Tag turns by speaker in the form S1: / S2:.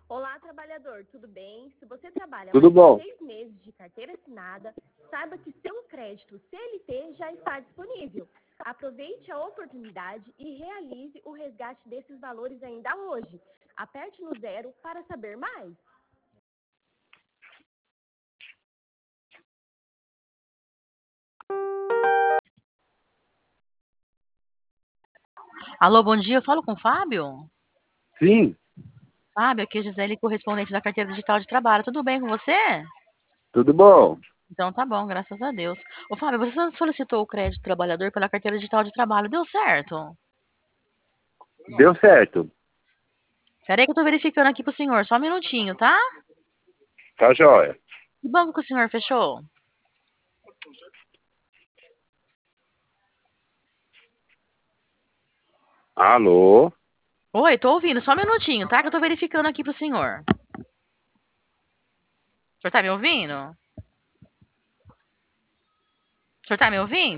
S1: Olá, trabalhador, tudo bem? Se você trabalha
S2: Tudo
S1: mais
S2: bom.
S1: de 6 meses de carteira assinada, saiba que seu crédito CLT já está disponível. Aproveite a oportunidade e realize o resgate desses valores ainda hoje. Aperte no 0 para saber mais.
S3: Alô, bom dia, eu falo com o Fábio?
S2: Sim,
S3: Fábio, aqui é Gisele, correspondente da carteira digital de trabalho. Tudo bem com você?
S2: tudo bom.
S3: Então tá bom, graças a Deus. Ô Fábio, você solicitou o crédito trabalhador pela carteira digital de trabalho, deu certo?
S2: Deu certo.
S3: Peraí que eu tô verificando aqui pro senhor, só um minutinho, tá?
S2: Tá jóia.
S3: Que banco que o senhor fechou?
S2: Alô?
S3: Oi, tô ouvindo, só um minutinho, tá? Que eu tô verificando aqui pro senhor. O senhor tá me ouvindo? O senhor tá me ouvindo?